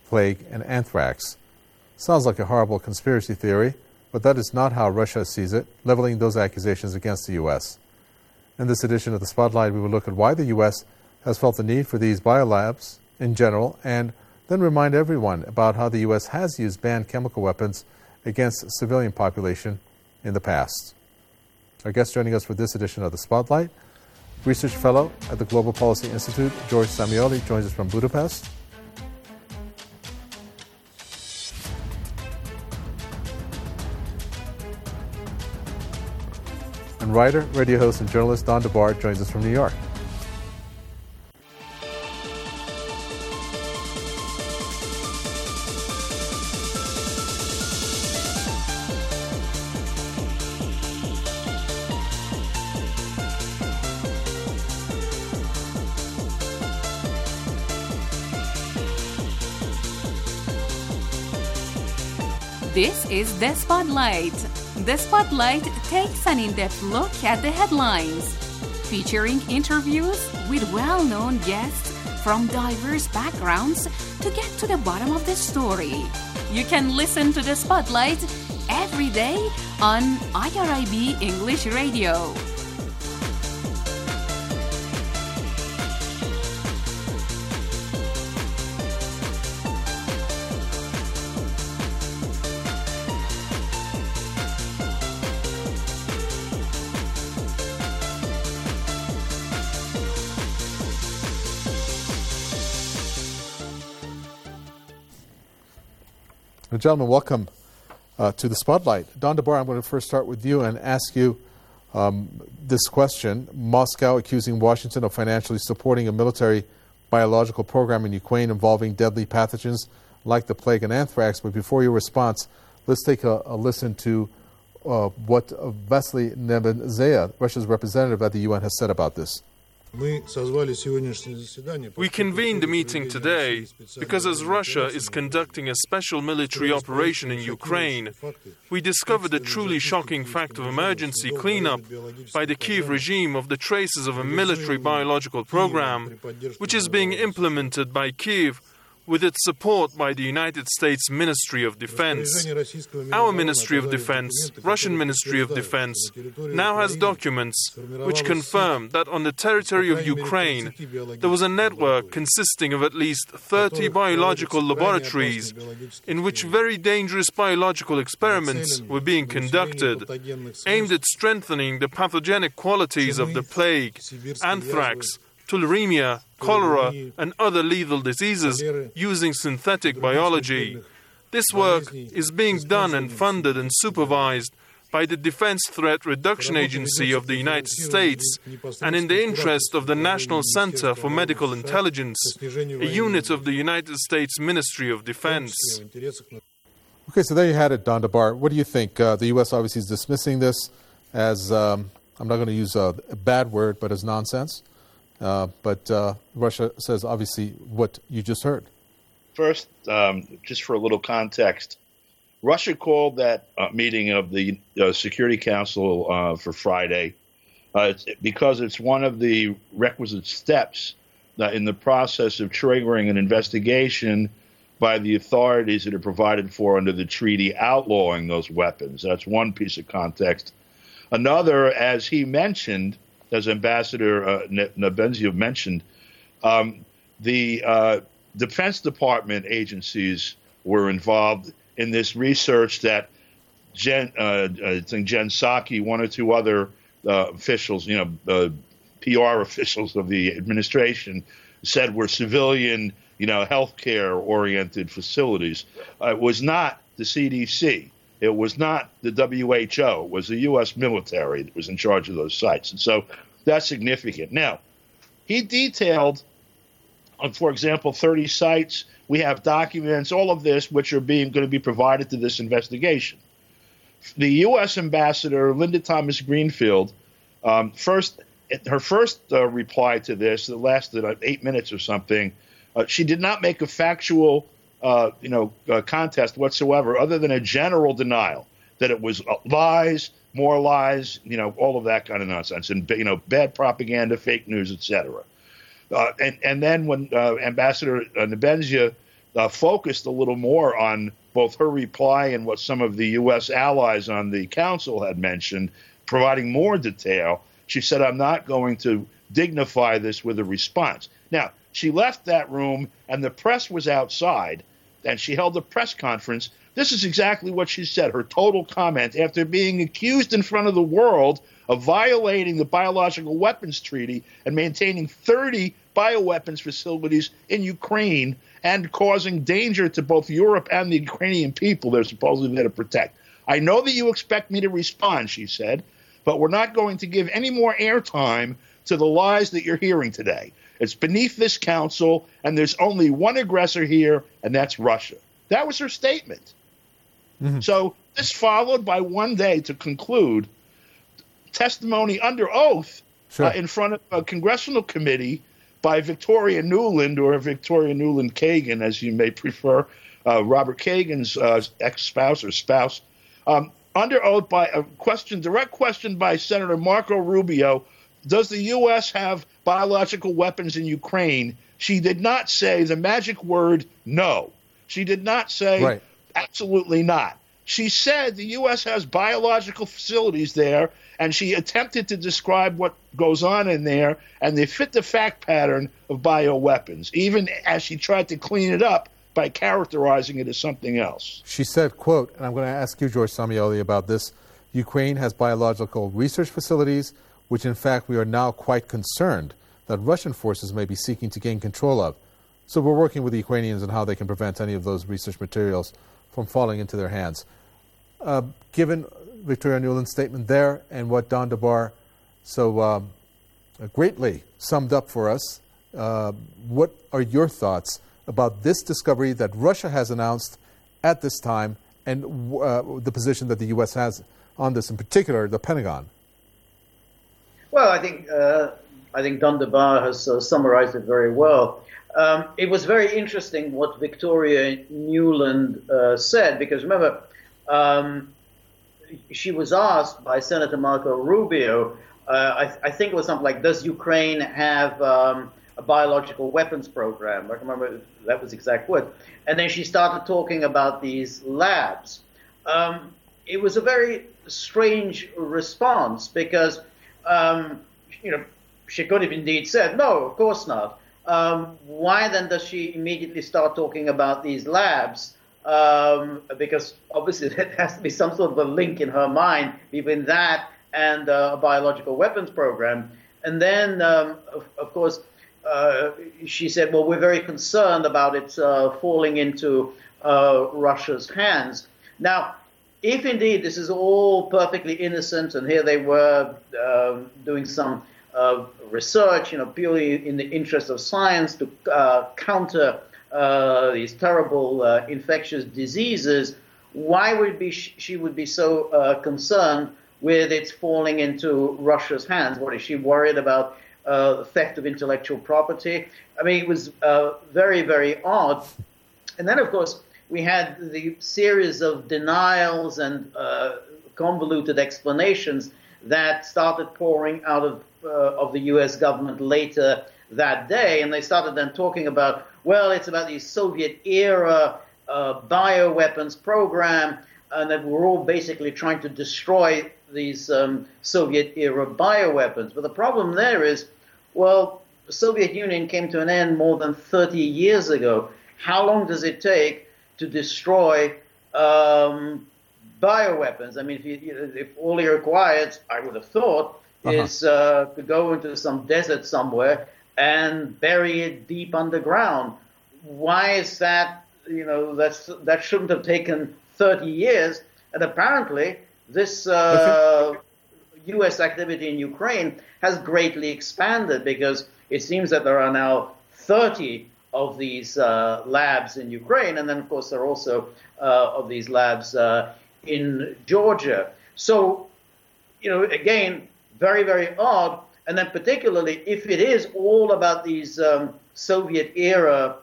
plague, and anthrax. Sounds like a horrible conspiracy theory, but that is not how Russia sees it, leveling those accusations against the U.S. In this edition of the Spotlight, we will look at why the U.S. has felt the need for these biolabs in general, and then remind everyone about how the U.S. has used banned chemical weapons against the civilian population in the past. Our guest joining us for this edition of the Spotlight, Research Fellow at the Global Policy Institute, George Samioli, joins us from Budapest. And writer, radio host, and journalist Don DeBar joins us from New York. This is The Spotlight. The Spotlight takes an in-depth look at the headlines, featuring interviews with well-known guests from diverse backgrounds to get to the bottom of the story. You can listen to The Spotlight every day on IRIB English Radio. Gentlemen, welcome to the Spotlight. Don DeBar, I'm going to first start with you and ask you this question. Moscow accusing Washington of financially supporting a military biological program in Ukraine involving deadly pathogens like the plague and anthrax. But before your response, let's take a listen to what Vasily Nebenzia, Russia's representative at the UN, has said about this. We convened the meeting today because as Russia is conducting a special military operation in Ukraine, we discovered a truly shocking fact of emergency cleanup by the Kyiv regime of the traces of a military biological program, which is being implemented by Kyiv with its support by the United States Ministry of Defense. Our Ministry of Defense, Russian Ministry of Defense, now has documents which confirm that on the territory of Ukraine there was a network consisting of at least 30 biological laboratories in which very dangerous biological experiments were being conducted, aimed at strengthening the pathogenic qualities of the plague, anthrax, tularemia, cholera, and other lethal diseases using synthetic biology. This work is being done and funded and supervised by the Defense Threat Reduction Agency of the United States and in the interest of the National Center for Medical Intelligence, a unit of the United States Ministry of Defense. Okay, so there you had it, Don DeBar. What do you think? The U.S. obviously is dismissing this as, I'm not going to use a bad word, but as nonsense. But Russia says, obviously, what you just heard. First, just for a little context, Russia called that meeting of the Security Council for Friday because it's one of the requisite steps in the process of triggering an investigation by the authorities that are provided for under the treaty outlawing those weapons. That's one piece of context. Another, as he mentioned, as Ambassador Nebenzia mentioned, the Defense Department agencies were involved in this research that Jen Psaki, one or two other officials, PR officials of the administration, said were civilian, healthcare-oriented facilities. It was not the CDC. It was not the WHO. It was the U.S. military that was in charge of those sites. And so that's significant. Now, he detailed, for example, 30 sites. We have documents, all of this, which are going to be provided to this investigation. The U.S. Ambassador, Linda Thomas Greenfield, her first reply to this, that lasted 8 minutes or something, she did not make a factual contest whatsoever, other than a general denial that it was lies, more lies, all of that kind of nonsense, and bad propaganda, fake news, etc. And then when Ambassador Nebenzia focused a little more on both her reply and what some of the U.S. allies on the council had mentioned, providing more detail. She said, I'm not going to dignify this with a response. Now, she left that room, and the press was outside, and she held a press conference. This is exactly what she said, her total comment, after being accused in front of the world of violating the Biological Weapons Treaty and maintaining 30 bioweapons facilities in Ukraine and causing danger to both Europe and the Ukrainian people they're supposedly there to protect. I know that you expect me to respond, she said, but we're not going to give any more airtime to the lies that you're hearing today. It's beneath this council, and there's only one aggressor here, and that's Russia. That was her statement. Mm-hmm. So this followed by one day to conclude testimony under oath in front of a congressional committee by Victoria Nuland, or Victoria Nuland Kagan, as you may prefer, Robert Kagan's ex-spouse or spouse, under oath by a direct question by Senator Marco Rubio. Does the U.S. have biological weapons in Ukraine? She did not say the magic word no. She did not say absolutely not. She said the U.S. has biological facilities there, and she attempted to describe what goes on in there, and they fit the fact pattern of bioweapons, even as she tried to clean it up by characterizing it as something else. She said, quote, and I'm going to ask you, George Samioli, about this, Ukraine has biological research facilities, which in fact we are now quite concerned that Russian forces may be seeking to gain control of. So we're working with the Ukrainians on how they can prevent any of those research materials from falling into their hands. Given Victoria Nuland's statement there and what Don DeBar so greatly summed up for us, what are your thoughts about this discovery that Russia has announced at this time and the position that the U.S. has on this, in particular, the Pentagon? Well, I think Don DeBar has summarized it very well. It was very interesting what Victoria Nuland said, because remember, she was asked by Senator Marco Rubio, I think it was something like, does Ukraine have a biological weapons program? I remember that was the exact word. And then she started talking about these labs. It was a very strange response because, she could have indeed said, no, of course not. Why then does she immediately start talking about these labs? Because obviously there has to be some sort of a link in her mind between that and a biological weapons program. And then, of course, she said, well, we're very concerned about it falling into Russia's hands. Now, if indeed this is all perfectly innocent, and here they were doing some research, purely in the interest of science to counter these terrible infectious diseases, why would she would be so concerned with its falling into Russia's hands? What is she worried about? Theft of intellectual property? I mean, it was very, very odd. And then, of course, we had the series of denials and convoluted explanations that started pouring out of the U.S. government later that day. And they started then talking about, well, it's about the Soviet-era bioweapons program, and that we're all basically trying to destroy these Soviet-era bioweapons. But the problem there is, well, the Soviet Union came to an end more than 30 years ago. How long does it take to destroy bioweapons? I mean, if all it requires, I would have thought, is to go into some desert somewhere and bury it deep underground. Why is that? That shouldn't have taken 30 years. And apparently, this U.S. activity in Ukraine has greatly expanded, because it seems that there are now 30 of these labs in Ukraine, and then, of course, there are also of these labs in Georgia. So, again, very, very odd. And then particularly if it is all about these Soviet-era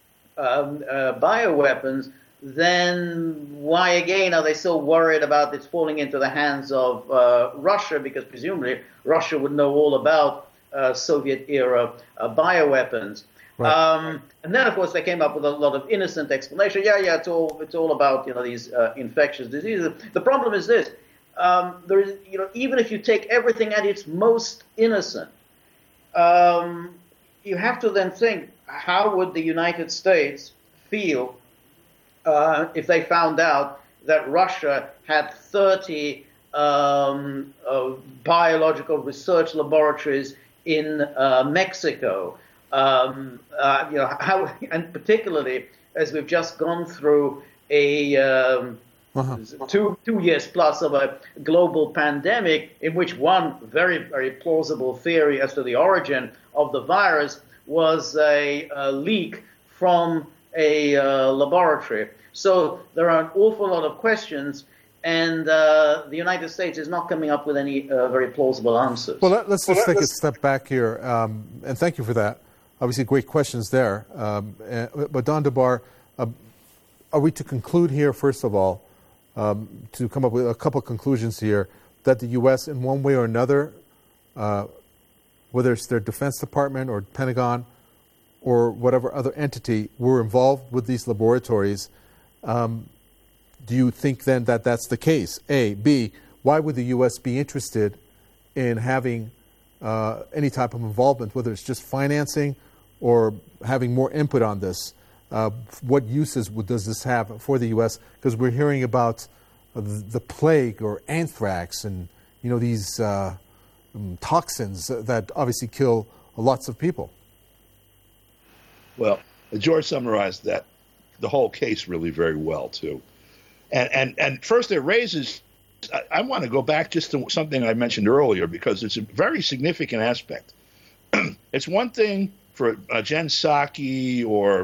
bioweapons, then why again are they so worried about this falling into the hands of Russia? Because presumably Russia would know all about Soviet-era bioweapons. Right. And then, of course, they came up with a lot of innocent explanation. Yeah, it's all about these infectious diseases. The problem is this: there is even if you take everything at its most innocent, you have to then think, how would the United States feel if they found out that Russia had 30 biological research laboratories in Mexico? How, and particularly as we've just gone through a 2 years plus of a global pandemic, in which one very, very plausible theory as to the origin of the virus was a leak from a laboratory. So there are an awful lot of questions, and the United States is not coming up with any very plausible answers. Well, let's take a step back here, and thank you for that. Obviously, great questions there. But Don DeBar, are we to conclude here, first of all, to come up with a couple of conclusions here, that the U.S. in one way or another, whether it's their Defense Department or Pentagon or whatever other entity, were involved with these laboratories? Do you think then that that's the case? A. B. Why would the U.S. be interested in having any type of involvement, whether it's just financing or having more input on this? What uses does this have for the U.S.? Because we're hearing about the plague or anthrax and these toxins that obviously kill lots of people. Well, George summarized the whole case really very well too, and first it raises. I want to go back just to something I mentioned earlier because it's a very significant aspect. It's one thing for Jen Psaki or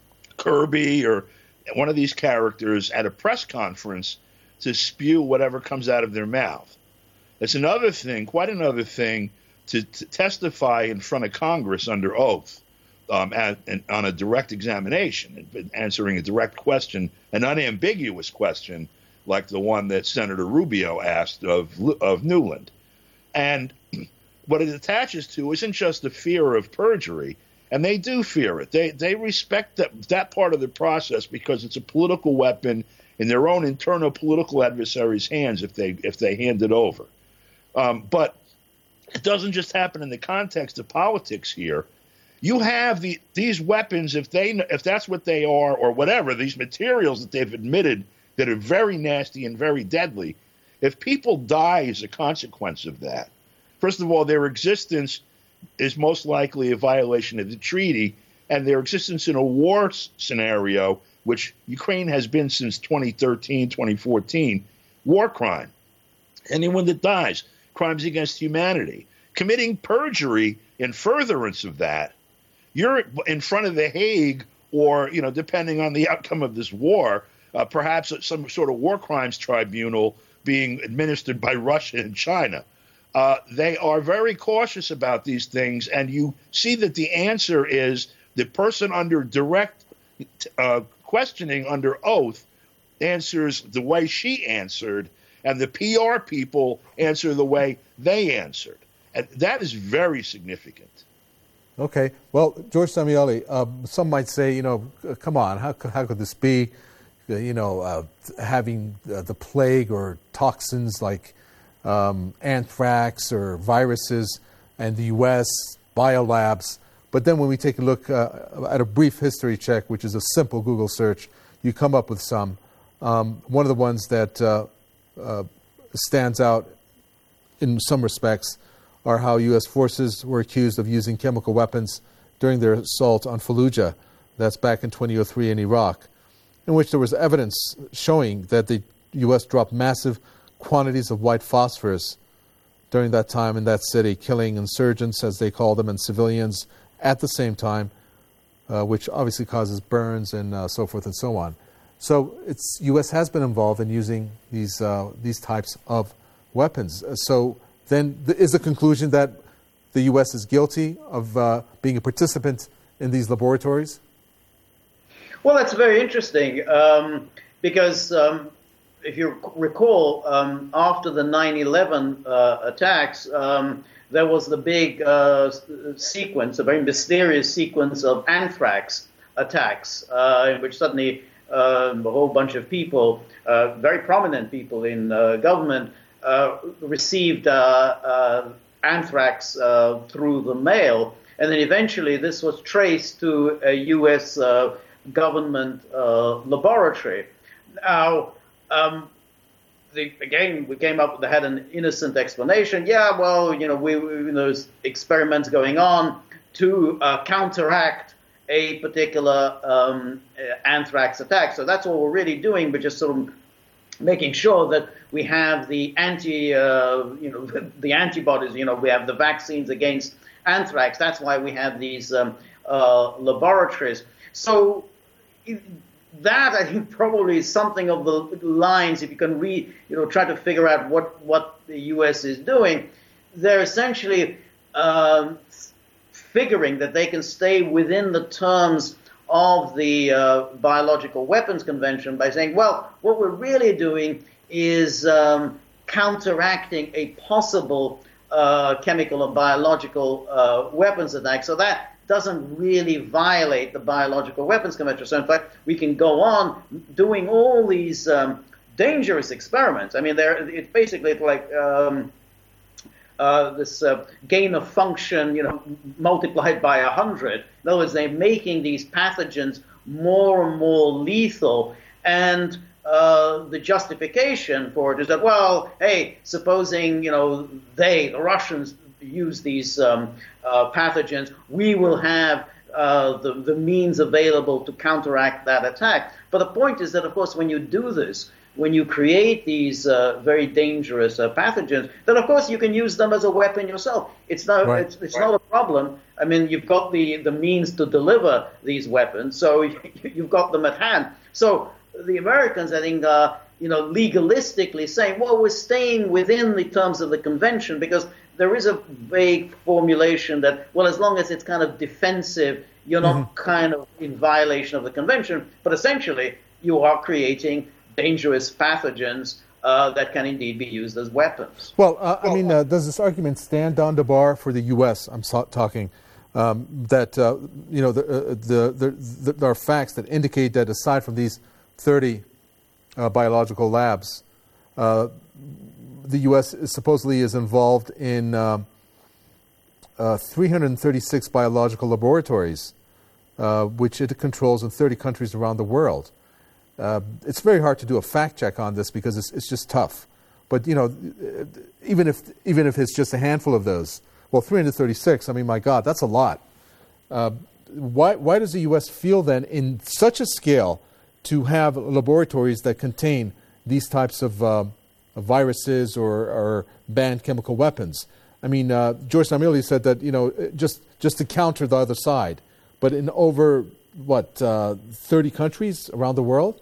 Kirby or one of these characters at a press conference to spew whatever comes out of their mouth. It's another thing, quite another thing, to testify in front of Congress under oath on a direct examination, answering a direct question, an unambiguous question, like the one that Senator Rubio asked of Newland. And what it attaches to isn't just the fear of perjury, and they do fear it. They respect that part of the process because it's a political weapon in their own internal political adversaries' hands if they hand it over. But it doesn't just happen in the context of politics here. You have these weapons, if that's what they are or whatever, these materials that they've admitted that are very nasty and very deadly. If people die as a consequence of that, first of all, their existence is most likely a violation of the treaty, and their existence in a war scenario, which Ukraine has been since 2013, 2014, war crime. Anyone that dies, crimes against humanity. Committing perjury in furtherance of that, you're in front of The Hague or, depending on the outcome of this war, perhaps some sort of war crimes tribunal being administered by Russia and China. They are very cautious about these things, and you see that the answer is the person under direct questioning under oath answers the way she answered, and the PR people answer the way they answered. And that is very significant. Okay. Well, George Samiali, some might say, come on, how could this be? Having the plague or toxins like anthrax or viruses and the U.S. biolabs. But then when we take a look at a brief history check, which is a simple Google search, you come up with some. One of the ones that stands out in some respects are how U.S. forces were accused of using chemical weapons during their assault on Fallujah. That's back in 2003 in Iraq, in which there was evidence showing that the U.S. dropped massive quantities of white phosphorus during that time in that city, killing insurgents, as they call them, and civilians at the same time, which obviously causes burns and so forth and so on. So U.S. has been involved in using these types of weapons. So then is the conclusion that the U.S. is guilty of being a participant in these laboratories? Well, that's very interesting because if you recall, after the 9/11 attacks, there was the big sequence, a very mysterious sequence of anthrax attacks, in which suddenly a whole bunch of people, very prominent people in government, received anthrax through the mail. And then eventually this was traced to a U.S. Government laboratory. Now, again, we came up with had an innocent explanation. Yeah, well, there's experiments going on to counteract a particular anthrax attack. So that's all we're really doing. We're just sort of making sure that we have the the antibodies. We have the vaccines against anthrax. That's why we have these laboratories. So that, I think, probably is something of the lines. If you can try to figure out what the U.S. is doing, they're essentially figuring that they can stay within the terms of the Biological Weapons Convention by saying, well, what we're really doing is counteracting a possible chemical or biological weapons attack. So that doesn't really violate the Biological Weapons Convention. So in fact, we can go on doing all these dangerous experiments. I mean, it's basically like this gain of function, multiplied by 100. In other words, they're making these pathogens more and more lethal, and the justification for it is that, well, hey, supposing the Russians use these pathogens, we will have the means available to counteract that attack. But the point is that, of course, when you do this, when you create these very dangerous pathogens, then of course you can use them as a weapon yourself. It's not it's not a problem. I mean, you've got the means to deliver these weapons, so you've got them at hand. So the Americans, I think, legalistically saying, well, we're staying within the terms of the convention, because there is a vague formulation that, well, as long as it's kind of defensive, you're not kind of in violation of the convention, but essentially you are creating dangerous pathogens that can indeed be used as weapons. Well, does this argument stand on the bar for the U.S.? I'm talking that there are facts that indicate that aside from these 30 biological labs, the U.S. supposedly is involved in 336 biological laboratories, which it controls in 30 countries around the world. It's very hard to do a fact check on this because it's just tough. But even if it's just a handful of those, well, 336. I mean, my God, that's a lot. Why does the U.S. feel then in such a scale to have laboratories that contain these types of viruses or banned chemical weapons? I mean, George Naimili said that just to counter the other side, but in over 30 countries around the world.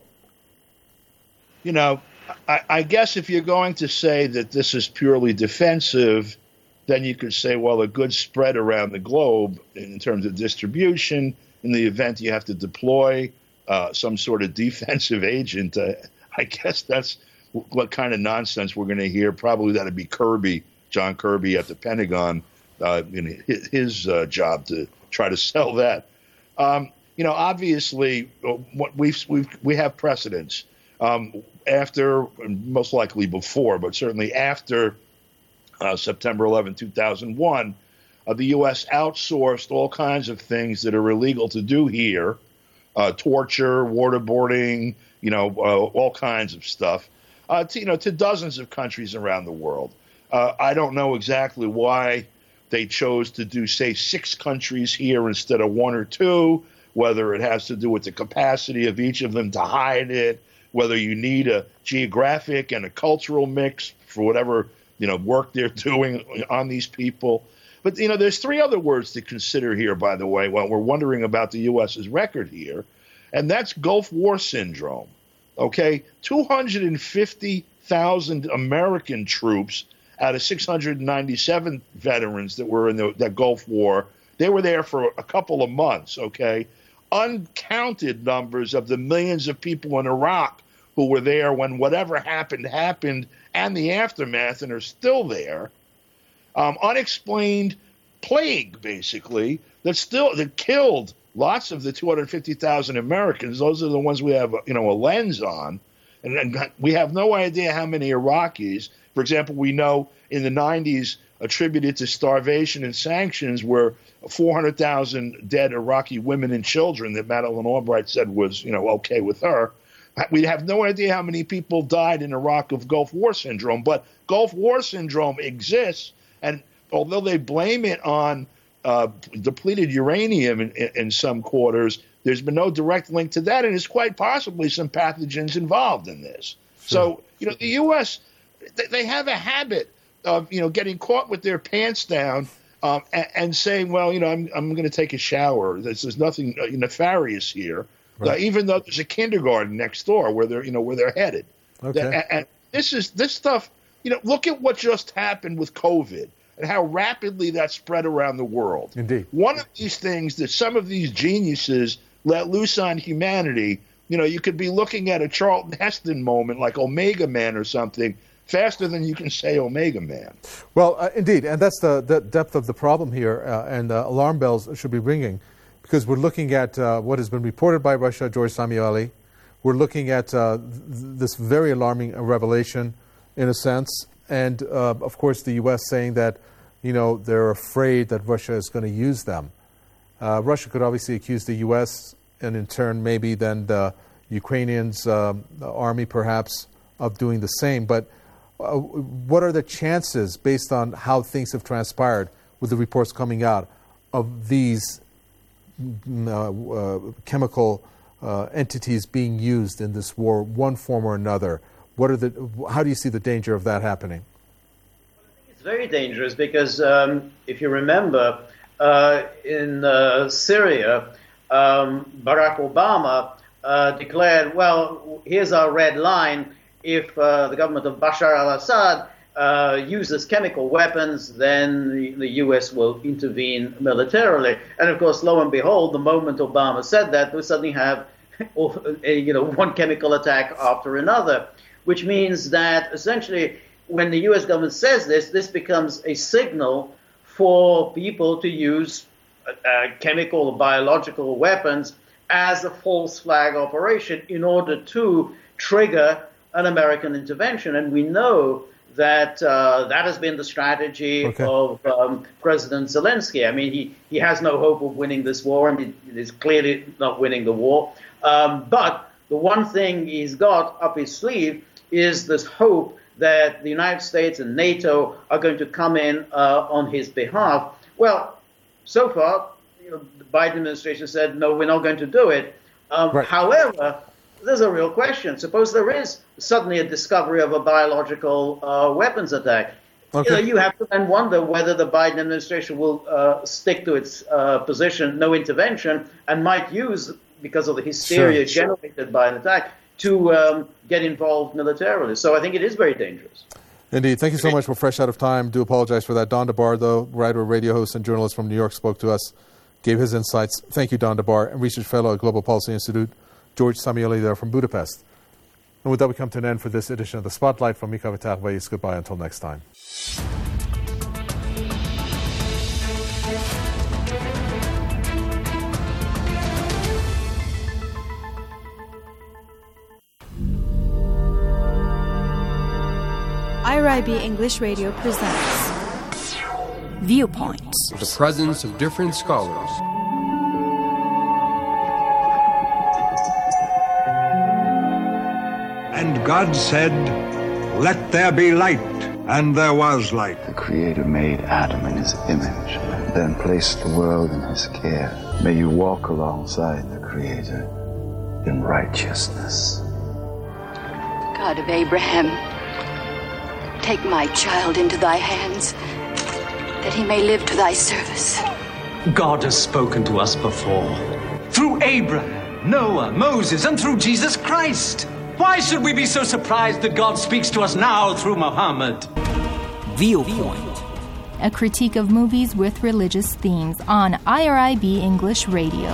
I guess if you're going to say that this is purely defensive, then you could say, well, a good spread around the globe in terms of distribution. In the event you have to deploy some sort of defensive agent, I guess that's what kind of nonsense we're going to hear. Probably that'd be John Kirby at the Pentagon, his job to try to sell that. Obviously, we have precedents after, most likely before, but certainly after September 11, 2001, the U.S. outsourced all kinds of things that are illegal to do here, torture, waterboarding, all kinds of stuff, to dozens of countries around the world. I don't know exactly why they chose to do, say, 6 countries here instead of 1 or 2, whether it has to do with the capacity of each of them to hide it, whether you need a geographic and a cultural mix for whatever work they're doing on these people. But, there's 3 other words to consider here, by the way, when we're wondering about the U.S.'s record here, and that's Gulf War syndrome. Okay, 250,000 American troops out of 697 veterans that were in that Gulf War, they were there for a couple of months, okay? Uncounted numbers of the millions of people in Iraq who were there when whatever happened, and the aftermath, and are still there. unexplained plague, basically, that killed lots of the 250,000 Americans. Those are the ones we have, a lens on. And we have no idea how many Iraqis. For example, we know in the 90s, attributed to starvation and sanctions, were 400,000 dead Iraqi women and children that Madeleine Albright said was, okay with her. We have no idea how many people died in Iraq of Gulf War syndrome, but Gulf War syndrome exists, and although they blame it on depleted uranium in some quarters, there's been no direct link to that, and it's quite possibly some pathogens involved in this. Sure. So, the U.S., they have a habit of, getting caught with their pants down and saying, well, I'm going to take a shower. There's nothing nefarious here, right. Even though there's a kindergarten next door where they're headed. Okay. And this stuff, look at what just happened with COVID and how rapidly that spread around the world. Indeed. One of these things that some of these geniuses let loose on humanity, you could be looking at a Charlton Heston moment like Omega Man or something, faster than you can say Omega Man. Well, indeed, and that's the depth of the problem here, and alarm bells should be ringing, because we're looking at what has been reported by Russia, George Samueli. We're looking at this very alarming revelation, in a sense, and of course the U.S. saying that, they're afraid that Russia is going to use them. Russia could obviously accuse the U.S. and in turn maybe then the Ukrainians' army perhaps of doing the same, but what are the chances, based on how things have transpired with the reports coming out, of these chemical entities being used in this war, one form or another? How do you see the danger of that happening? It's very dangerous because if you remember, in Syria, Barack Obama declared, well, here's our red line. If the government of Bashar al-Assad uses chemical weapons, then the U.S. will intervene militarily. And of course, lo and behold, the moment Obama said that, we suddenly have one chemical attack after another, which means that essentially when the U.S. government says this becomes a signal for people to use chemical or biological weapons as a false flag operation in order to trigger an American intervention. And we know that that has been the strategy of President Zelensky. I mean, he has no hope of winning this war, and he is clearly not winning the war. But the one thing he's got up his sleeve is this hope that the United States and NATO are going to come in on his behalf. Well, so far, the Biden administration said, no, we're not going to do it. Right. However, there's a real question. Suppose there is suddenly a discovery of a biological weapons attack. Okay. You have to then wonder whether the Biden administration will stick to its position, no intervention, and might use, because of the hysteria generated by an attack, to get involved militarily. So I think it is very dangerous. Indeed. Thank you so much. We're fresh out of time. Do apologize for that. Don DeBar, though, writer, radio host, and journalist from New York, spoke to us, gave his insights. Thank you, Don DeBar, and research fellow at Global Policy Institute, George Samueli, there from Budapest. And with that, we come to an end for this edition of The Spotlight. From Mika Vitakvais, goodbye until next time. IRIB English Radio presents Viewpoints. The presence of different scholars. And God said, "Let there be light," and there was light. The Creator made Adam in his image, then placed the world in his care. May you walk alongside the Creator in righteousness. God of Abraham, take my child into thy hands, that he may live to thy service. God has spoken to us before, through Abraham, Noah, Moses, and through Jesus Christ. Why should we be so surprised that God speaks to us now through Muhammad? Viewpoint. A critique of movies with religious themes on IRIB English Radio.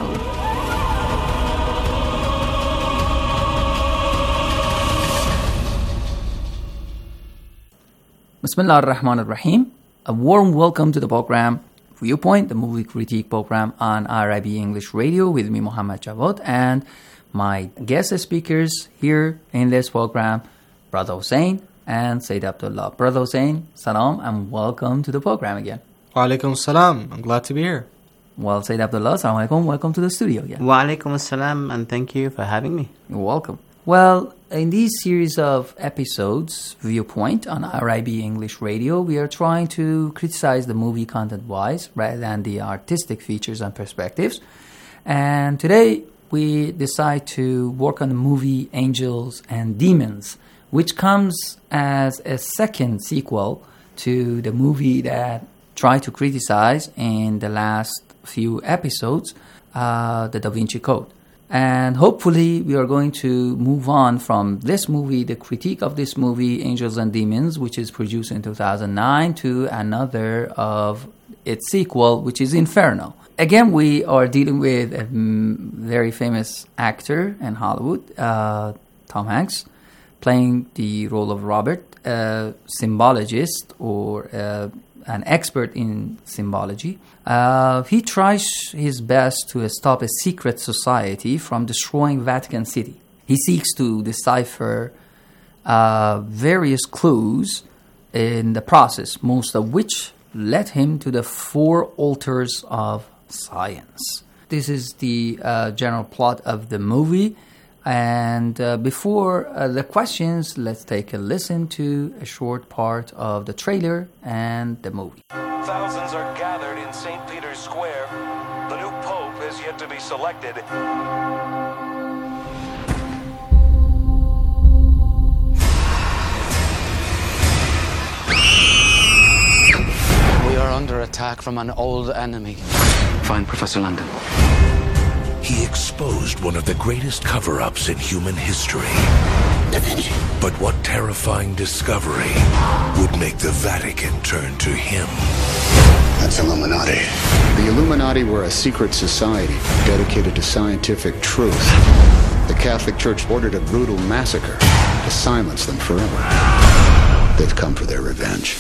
Bismillah ar-Rahman ar-Rahim. A warm welcome to the program Viewpoint, the movie critique program on IRIB English Radio with me, Muhammad Jawad, and my guest speakers here in this program, Brother Hussein and Sayyid Abdullah. Brother Hussein, salam, and welcome to the program again. Wa alaikum salam. I'm glad to be here. Well, Sayyid Abdullah, salam alaikum, welcome to the studio again. Wa alaikum salam, and thank you for having me. You're welcome. Well, in these series of episodes, Viewpoint on IRIB English Radio, we are trying to criticize the movie content-wise rather than the artistic features and perspectives. And today, we decide to work on the movie Angels and Demons, which comes as a second sequel to the movie that tried to criticize in the last few episodes, the Da Vinci Code. And hopefully we are going to move on from this movie, the critique of this movie, Angels and Demons, which is produced in 2009, to another of its sequel, which is Inferno. Again, we are dealing with a very famous actor in Hollywood, Tom Hanks, playing the role of Robert, a symbologist or an expert in symbology. He tries his best to stop a secret society from destroying Vatican City. He seeks to decipher various clues in the process, most of which led him to the 4 altars of science. This is the general plot of the movie. And before the questions, let's take a listen to a short part of the trailer and the movie. Thousands are gathered in St. Peter's Square. The new pope is yet to be selected. We are under attack from an old enemy. Find Professor London. He exposed one of the greatest cover-ups in human history. Da Vinci. But what terrifying discovery would make the Vatican turn to him? That's Illuminati. The Illuminati were a secret society dedicated to scientific truth. The Catholic Church ordered a brutal massacre to silence them forever. They've come for their revenge.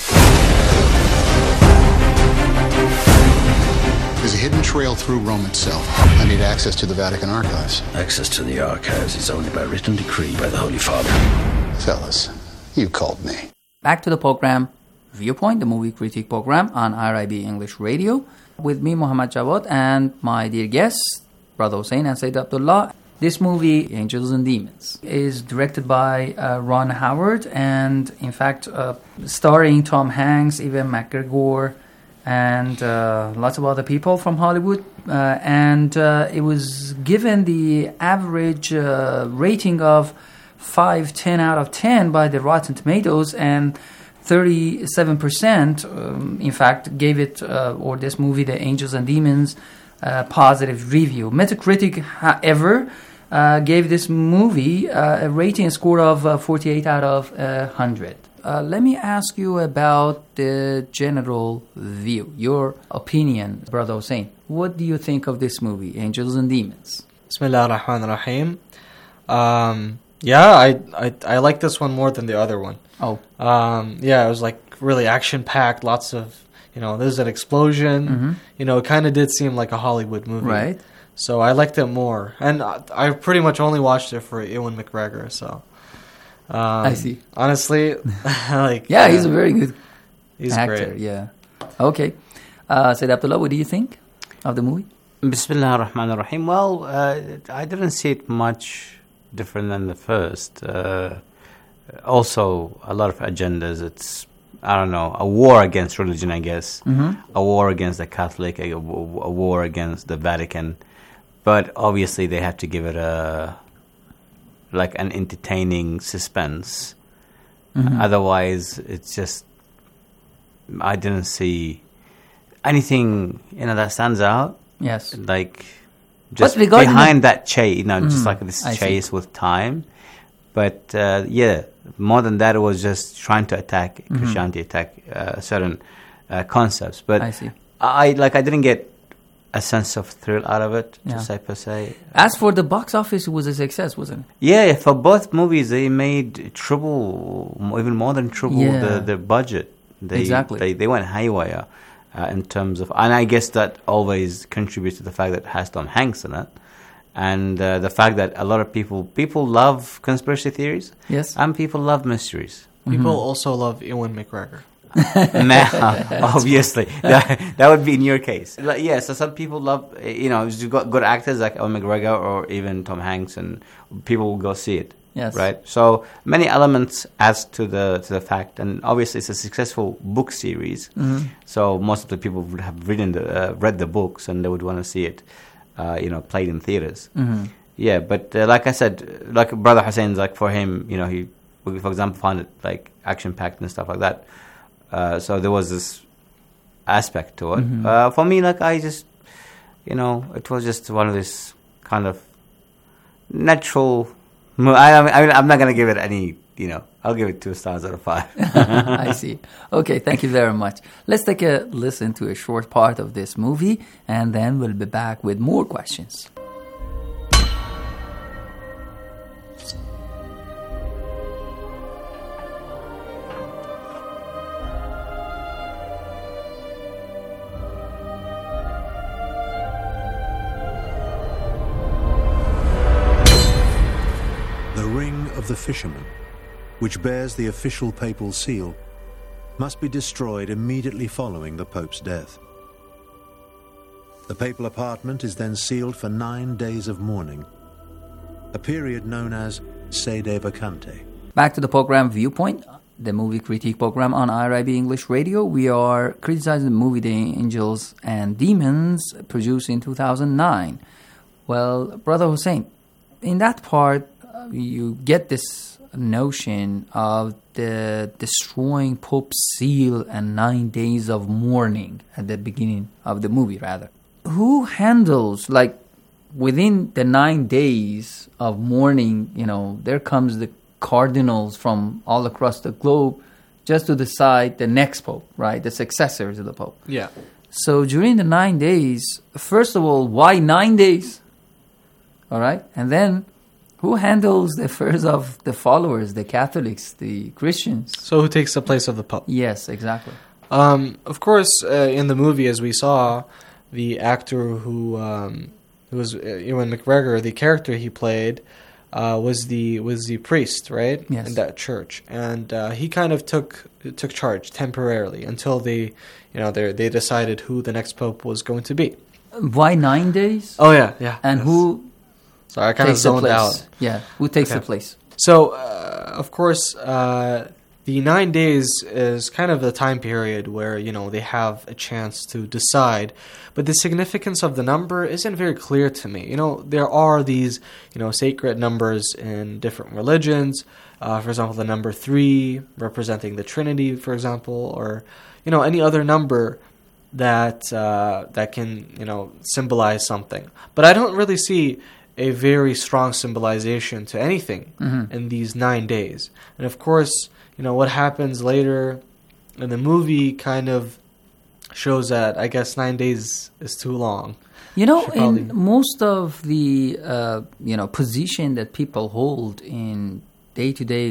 There's a hidden trail through Rome itself. I need access to the Vatican archives. Access to the archives is only by written decree by the Holy Father. Fellas, you called me. Back to the program, Viewpoint, the movie critique program on IRIB English Radio, with me, Muhammad Jawad, and my dear guests, Brother Hussein and Sayyid Abdullah. This movie, Angels and Demons, is directed by Ron Howard, and in fact, starring Tom Hanks, Ewan McGregor, and lots of other people from Hollywood. And it was given the average rating of 5/10 out of 10 by the Rotten Tomatoes, and 37%, in fact, gave it, or this movie, The Angels and Demons, positive review. Metacritic, however, gave this movie a rating score of 48 out of 100. Let me ask you about the general view, your opinion, Brother Hussein. What do you think of this movie, Angels and Demons? Bismillah ar-Rahman ar-Rahim. Yeah, I like this one more than the other one. Oh. Yeah, it was like really action-packed, lots of, there's an explosion. Mm-hmm. It kind of did seem like a Hollywood movie. Right. So I liked it more. And I pretty much only watched it for Ewan McGregor, so... I see. Honestly, he's a very good actor. Great. Yeah. Okay. Sayyid Abdullah, what do you think of the movie? Bismillah ar-Rahman ar-Rahim. Well, I didn't see it much different than the first. Also, a lot of agendas. It's, I don't know, a war against religion, I guess. Mm-hmm. A war against the Catholic, a war against the Vatican. But obviously, they have to give it an entertaining suspense. Mm-hmm. Otherwise, it's just, I didn't see anything, that stands out. Yes. Just behind that chase, just like this chase with time. But, more than that, it was just trying to attack Christianity, attack certain concepts. But I see. I didn't get a sense of thrill out of it, to say per se. As for the box office, it was a success, wasn't it? Yeah, for both movies, they made triple, even more than triple the budget. They went haywire in terms of, and I guess that always contributes to the fact that it has Tom Hanks in it, and the fact that a lot of people love conspiracy theories, yes, and people love mysteries. People also love Ewan McGregor. Obviously, that would be in your case. Yeah, so some people love, you've got good actors like Ewan McGregor or even Tom Hanks, and people will go see it. Yes. Right. So many elements adds to the fact, and obviously it's a successful book series. Mm-hmm. So most of the people would have read the books, and they would want to see it, played in theaters. Mm-hmm. Yeah, but like I said, like Brother Hussein's, like for him, he, for example, found it like action packed and stuff like that. So there was this aspect to it. Mm-hmm. For me, like I just, it was just one of these kind of natural. I'm not going to give it any, I'll give it 2 stars out of 5. I see. Okay, thank you very much. Let's take a listen to a short part of this movie, and then we'll be back with more questions. The fisherman, which bears the official papal seal, must be destroyed immediately following the Pope's death. The papal apartment is then sealed for 9 days of mourning, a period known as sede vacante. Back to the program Viewpoint, the movie critique program on IRIB English Radio. We are criticizing the movie The Angels and Demons, produced in 2009. Well, Brother Hussein, in that part, you get this notion of the destroying Pope's seal and 9 days of mourning at the beginning of the movie, rather. Who handles, within the 9 days of mourning, there comes the cardinals from all across the globe just to decide the next Pope, right? The successors of the Pope. Yeah. So during the 9 days, first of all, why 9 days? All right? And then, who handles the affairs of the followers, the Catholics, the Christians? So who takes the place of the Pope? Yes, exactly. Of course, in the movie, as we saw, the actor who was Ewan McGregor, the character he played, was the priest, right? Yes. In that church, and he kind of took charge temporarily until they decided who the next Pope was going to be. Why 9 days? Oh yeah. And yes. who? Sorry, I kind of zoned out. Yeah, who takes the place? So, of course, the 9 days is kind of the time period where, they have a chance to decide. But the significance of the number isn't very clear to me. There are these, sacred numbers in different religions. For example, the number 3 representing the Trinity, for example, or, any other number that can, symbolize something. But I don't really see a very strong symbolization to anything in these 9 days. And of course, what happens later in the movie kind of shows that, I guess, 9 days is too long. In most of the, position that people hold in day-to-day,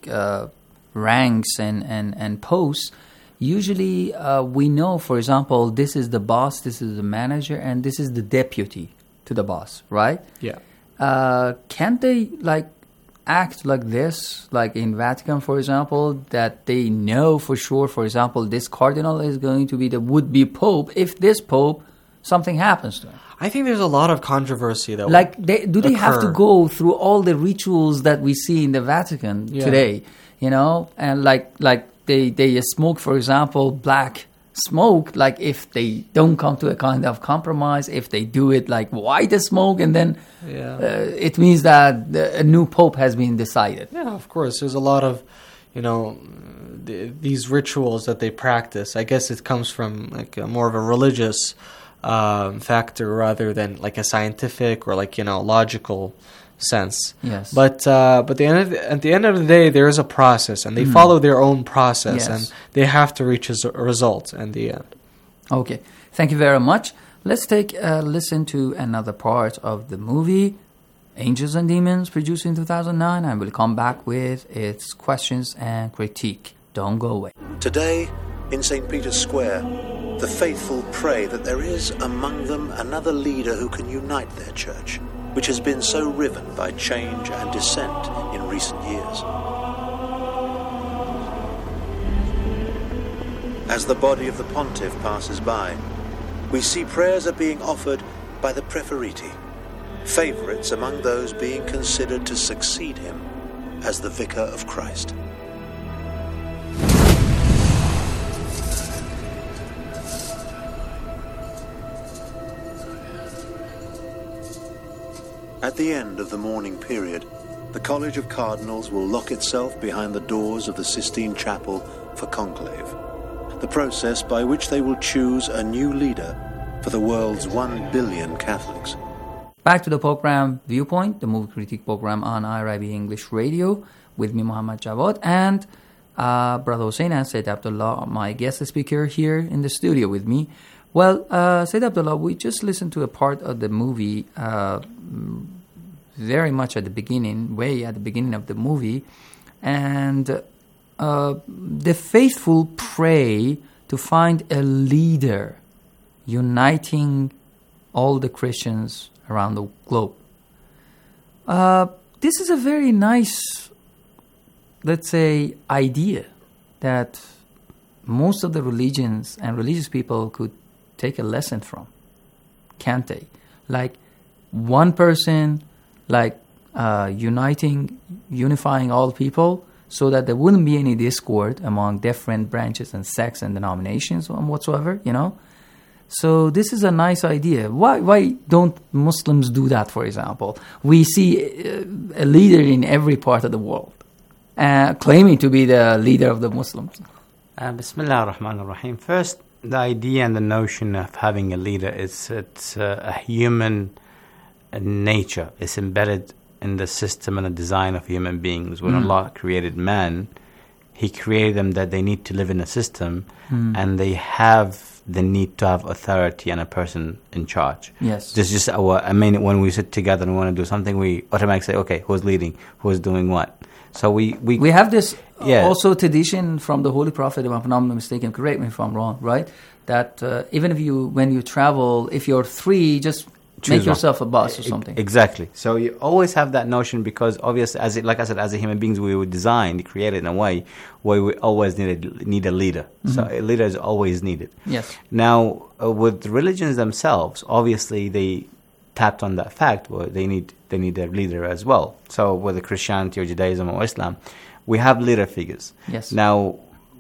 ranks and posts, usually we know, for example, this is the boss, this is the manager, and this is the deputy to the boss, right? Yeah. Can't they act like this, like in Vatican, for example, that they know for sure, for example, this cardinal is going to be the would-be Pope if this Pope, something happens to him? I think there's a lot of controversy that do they have to go through all the rituals that we see in the Vatican today, and they smoke, for example, black smoke, if they don't come to a kind of compromise, if they do it why the smoke, and then it means that a new Pope has been decided. Yeah, of course. There's a lot of, these rituals that they practice. I guess it comes from more of a religious factor rather than a scientific or logical sense. Yes. But at the end of the day, there is a process, and they follow their own process, and they have to reach a result in the end. Okay. Thank you very much. Let's take a listen to another part of the movie, Angels and Demons, produced in 2009, and we'll come back with its questions and critique. Don't go away. Today, In St. Peter's Square, the faithful pray that there is among them another leader who can unite their church, which has been so riven by change and dissent in recent years. As the body of the pontiff passes by, we see prayers are being offered by the Preferiti, favourites among those being considered to succeed him as the Vicar of Christ. At the end of the mourning period, the College of Cardinals will lock itself behind the doors of the Sistine Chapel for conclave, the process by which they will choose a new leader for the world's 1 billion Catholics. Back to the program Viewpoint, the movie critique program on IRIB English Radio, with me, Muhammad Jawad, and Brother Hussein and Sayyid Abdullah, my guest speaker here in the studio with me. Well, Sayyid Abdullah, we just listened to a part of the movie very much at the beginning, way at the beginning of the movie, and the faithful pray to find a leader uniting all the Christians around the globe. This is a very nice, let's say, idea that most of the religions and religious people could take a lesson from, can't they? Like one person, like unifying all people so that there wouldn't be any discord among different branches and sects and denominations and whatsoever, you know? So this is a nice idea. Why don't Muslims do that, for example? We see a leader in every part of the world claiming to be the leader of the Muslims. Bismillah ar-Rahman ar-Rahim. First, the idea and the notion of having a leader, it's a human nature. It's embedded in the system and the design of human beings. When Allah created man, He created them that they need to live in a system and they have the need to have authority and a person in charge. Yes. This is just when we sit together and want to do something, we automatically say, okay, who's leading? Who's doing what? So we have this also tradition from the Holy Prophet, if I'm not mistaken, correct me if I'm wrong, right? That even when you travel, if you're free, just make yourself a boss or something. Exactly. So you always have that notion because obviously, like I said, as a human beings, we were designed, created in a way where we always need a leader. Mm-hmm. So a leader is always needed. Yes. Now, with religions themselves, obviously they tapped on that fact where they need a leader as well. So whether Christianity or Judaism or Islam, we have leader figures. Yes. Now,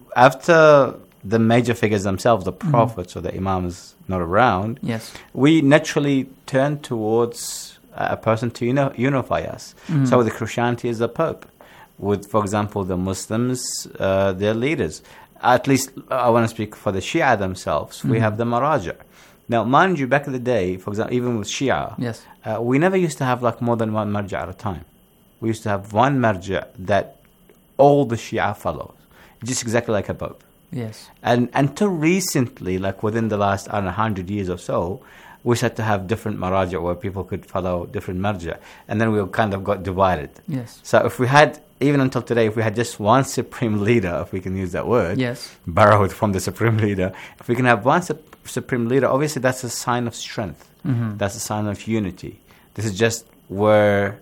after the major figures themselves, the prophets or the imams not around, yes, we naturally turn towards a person to unify us. So the Christianity is the Pope. With, for example, the Muslims, their leaders. At least I want to speak for the Shia themselves. We have the Maraja. Now, mind you, back in the day, for example, even with Shia, yes, we never used to have like more than one marja at a time. We used to have one marja that all the Shia follows, just exactly like a Pope. Yes. And until recently, like within the last 100 years or so, we started to have different maraja where people could follow different marja. And then we kind of got divided. Yes. So if we had, even until today, if we had just one supreme leader, if we can use that word, yes, borrowed from the supreme leader, if we can have one supreme leader, obviously that's a sign of strength. That's a sign of unity. This is just where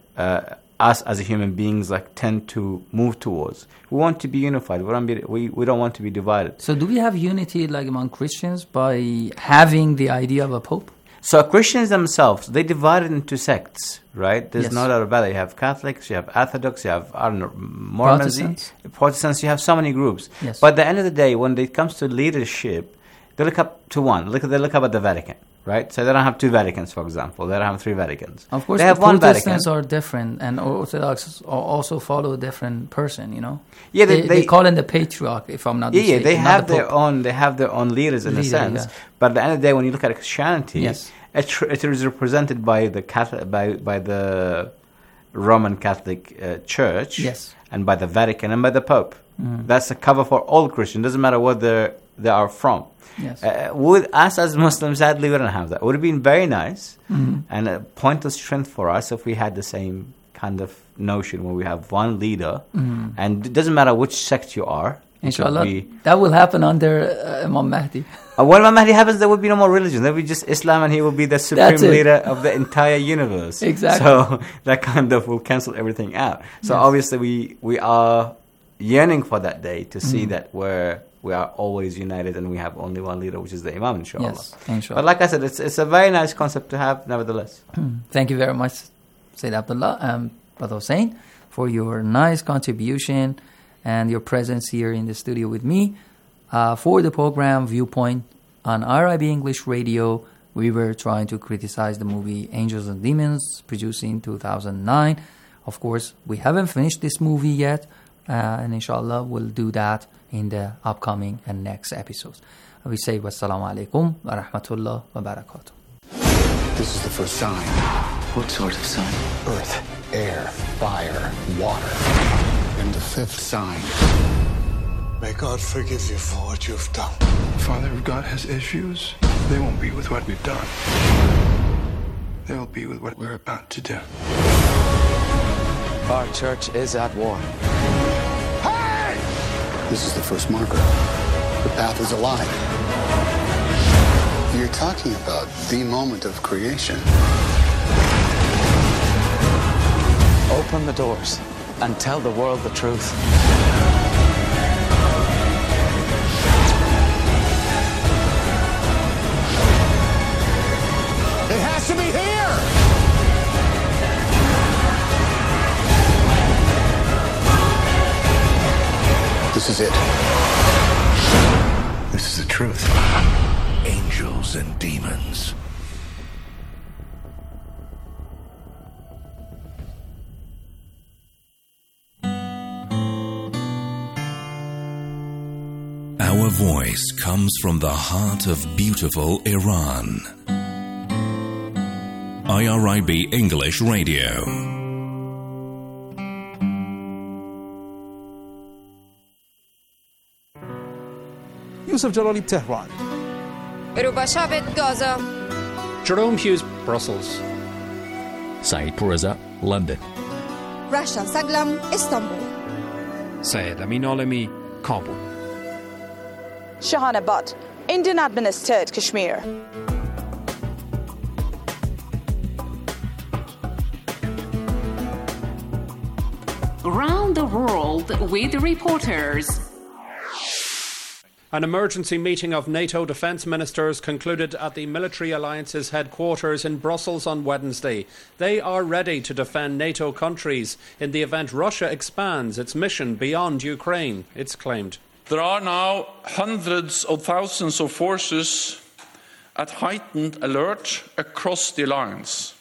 us as human beings tend to move towards. We want to be unified. We don't want to be divided. So do we have unity among Christians by having the idea of a pope? So Christians themselves, they divided into sects, right? There's no doubt about it. You have Catholics, you have Orthodox, you have Mormons, Protestants, you have so many groups. Yes. But at the end of the day, when it comes to leadership, they look up to one. They look up at the Vatican. Right, so they don't have two Vaticans, for example. They don't have three Vaticans. Of course, they have one Protestants are different, and Orthodox also follow a different person. Yeah, they call him the patriarch, if I'm not mistaken. Yeah, they have their own. They have their own leaders in a sense. Yeah. But at the end of the day, when you look at Christianity, yes, it is represented by the Catholic, by the Roman Catholic Church, yes, and by the Vatican and by the Pope. That's a cover for all Christians. Doesn't matter where they are from. Yes. With us as Muslims, sadly, we don't have that. It would have been very nice and a point of strength for us if we had the same kind of notion where we have one leader, and it doesn't matter which sect you are. Inshallah. That will happen under Imam Mahdi. When Imam Mahdi happens, there will be no more religion. There will be just Islam, and he will be the supreme leader of the entire universe. Exactly. So that kind of will cancel everything out. So obviously we are yearning for that day to see that we are always united and we have only one leader, which is the Imam, inshallah. Yes, inshallah. But like I said, it's a very nice concept to have, nevertheless. Thank you very much, Sayyid Abdullah and Brother Hussein, for your nice contribution and your presence here in the studio with me. For the program Viewpoint on RIB English Radio, we were trying to criticize the movie Angels and Demons, produced in 2009. Of course, we haven't finished this movie yet, and inshallah we'll do that in the upcoming and next episodes. We say wassalamu alaikum wa rahmatullah wa barakatuh. This is the first sign. What sort of sign? Earth, air, fire, water. And the fifth sign. May God forgive you for what you've done. Father, if God has issues, they won't be with what we've done. They'll be with what we're about to do. Our church is at war. Hey! This is the first marker. The path is alive. You're talking about the moment of creation. Open the doors and tell the world the truth. It has to be here! This is it. This is the truth. Angels and demons. Our voice comes from the heart of beautiful Iran. IRIB English Radio. Yusuf Jalali, Tehran. Rubashavet, Gaza. Jerome Hughes, Brussels. Saeed Pourreza, London. Rasha Saglam, Istanbul. Syed Amin Alami, Kabul. Shahana Butt, Indian administered Kashmir. Around the world with reporters. An emergency meeting of NATO defence ministers concluded at the military alliance's headquarters in Brussels on Wednesday. They are ready to defend NATO countries in the event Russia expands its mission beyond Ukraine, it's claimed. There are now hundreds of thousands of forces at heightened alert across the alliance.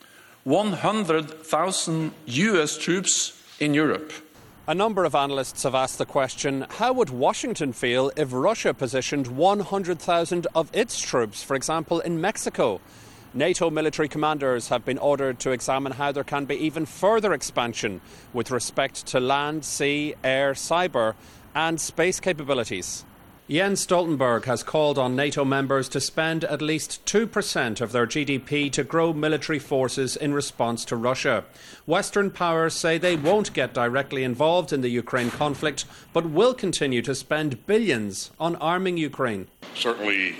100,000 US troops in Europe. A number of analysts have asked the question, how would Washington feel if Russia positioned 100,000 of its troops, for example, in Mexico? NATO military commanders have been ordered to examine how there can be even further expansion with respect to land, sea, air, cyber and space capabilities. Jens Stoltenberg has called on NATO members to spend at least 2% of their GDP to grow military forces in response to Russia. Western powers say they won't get directly involved in the Ukraine conflict, but will continue to spend billions on arming Ukraine. Certainly,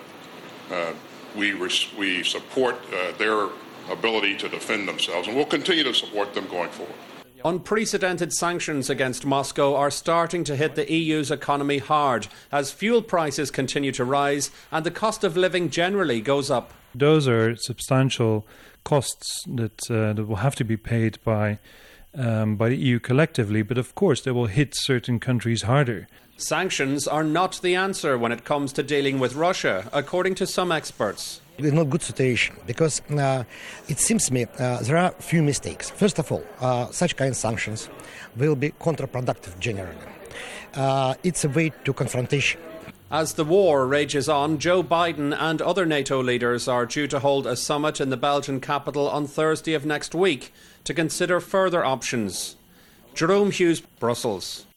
we support their ability to defend themselves, and we'll continue to support them going forward. Unprecedented sanctions against Moscow are starting to hit the EU's economy hard as fuel prices continue to rise and the cost of living generally goes up. Those are substantial costs that will have to be paid by the EU collectively, but of course they will hit certain countries harder. Sanctions are not the answer when it comes to dealing with Russia, according to some experts. It's not a good situation because it seems to me there are a few mistakes. First of all, such kind of sanctions will be counterproductive generally. It's a way to confrontation. As the war rages on, Joe Biden and other NATO leaders are due to hold a summit in the Belgian capital on Thursday of next week to consider further options. Jerome Hughes, Brussels.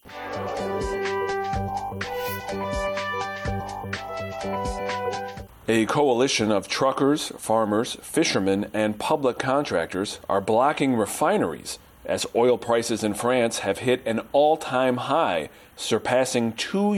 A coalition of truckers, farmers, fishermen, and public contractors are blocking refineries as oil prices in France have hit an all-time high, surpassing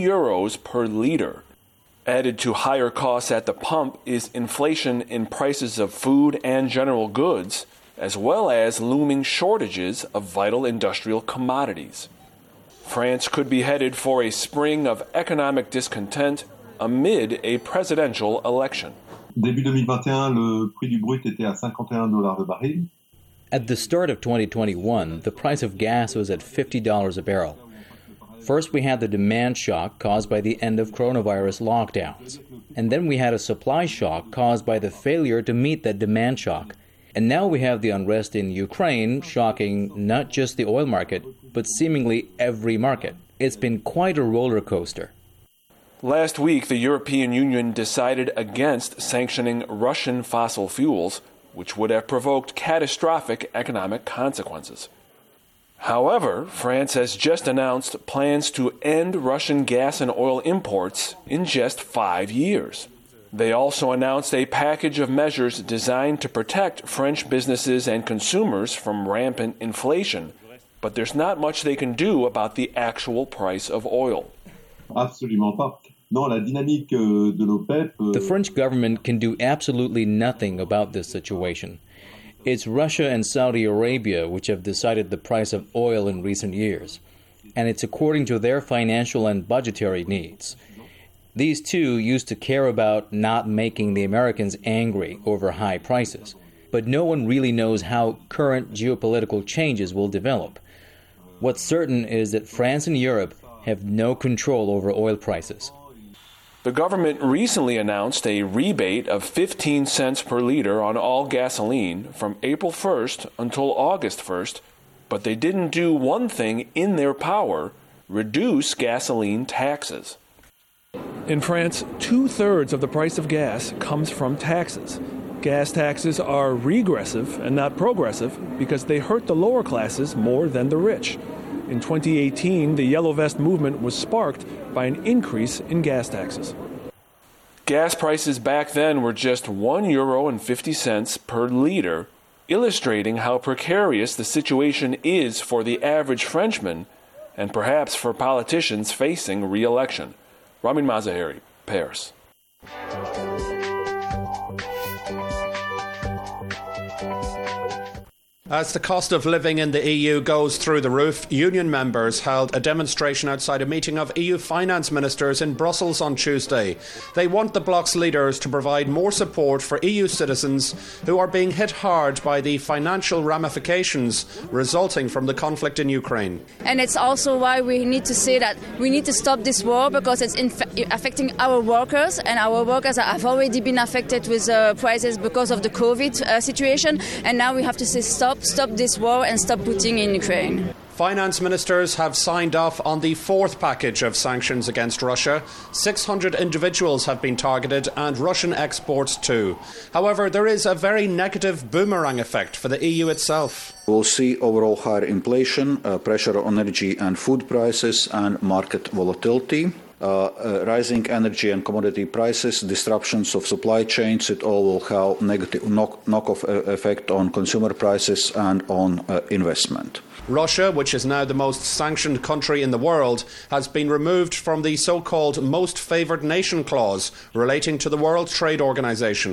€2 per liter. Added to higher costs at the pump is inflation in prices of food and general goods, as well as looming shortages of vital industrial commodities. France could be headed for a spring of economic discontent amid a presidential election. Début 2021, le prix du brut était à $51 le baril. At the start of 2021, the price of gas was at $50 a barrel. First, we had the demand shock caused by the end of coronavirus lockdowns. And then we had a supply shock caused by the failure to meet that demand shock. And now we have the unrest in Ukraine shocking not just the oil market, but seemingly every market. It's been quite a roller coaster. Last week, the European Union decided against sanctioning Russian fossil fuels, which would have provoked catastrophic economic consequences. However, France has just announced plans to end Russian gas and oil imports in just 5 years. They also announced a package of measures designed to protect French businesses and consumers from rampant inflation, but there's not much they can do about the actual price of oil. Absolument pas. Non, la dynamique de l'OPEP. The French government can do absolutely nothing about this situation. It's Russia and Saudi Arabia which have decided the price of oil in recent years, and it's according to their financial and budgetary needs. These two used to care about not making the Americans angry over high prices, but no one really knows how current geopolitical changes will develop. What's certain is that France and Europe have no control over oil prices. The government recently announced a rebate of 15 cents per liter on all gasoline from April 1st until August 1st, but they didn't do one thing in their power: reduce gasoline taxes. In France, 2/3 of the price of gas comes from taxes. Gas taxes are regressive and not progressive because they hurt the lower classes more than the rich. In 2018, the Yellow Vest movement was sparked by an increase in gas taxes. Gas prices back then were just €1.50 per liter, illustrating how precarious the situation is for the average Frenchman and perhaps for politicians facing re-election. Ramin Mazaheri, Paris. As the cost of living in the EU goes through the roof, union members held a demonstration outside a meeting of EU finance ministers in Brussels on Tuesday. They want the bloc's leaders to provide more support for EU citizens who are being hit hard by the financial ramifications resulting from the conflict in Ukraine. And it's also why we need to say that we need to stop this war, because it's affecting our workers, and our workers have already been affected with prices because of the COVID situation, and now we have to say stop this war and stop putting in Ukraine. Finance ministers have signed off on the fourth package of sanctions against Russia. 600 individuals have been targeted, and Russian exports too. However, there is a very negative boomerang effect for the EU itself. We'll see overall higher inflation, pressure on energy and food prices, and market volatility. Rising energy and commodity prices, disruptions of supply chains, it all will have negative knock-off effect on consumer prices and on investment. Russia, which is now the most sanctioned country in the world, has been removed from the so-called Most Favoured Nation clause relating to the World Trade Organization.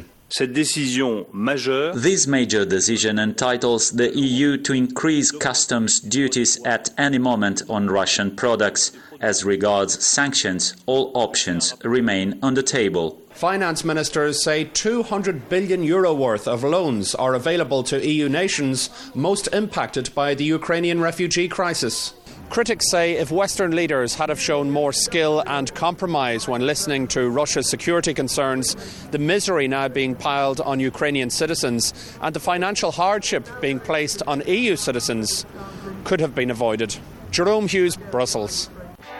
This major decision entitles the EU to increase customs duties at any moment on Russian products. As regards sanctions, all options remain on the table. Finance ministers say €200 billion worth of loans are available to EU nations most impacted by the Ukrainian refugee crisis. Critics say if Western leaders had have shown more skill and compromise when listening to Russia's security concerns, the misery now being piled on Ukrainian citizens and the financial hardship being placed on EU citizens could have been avoided. Jerome Hughes, Brussels.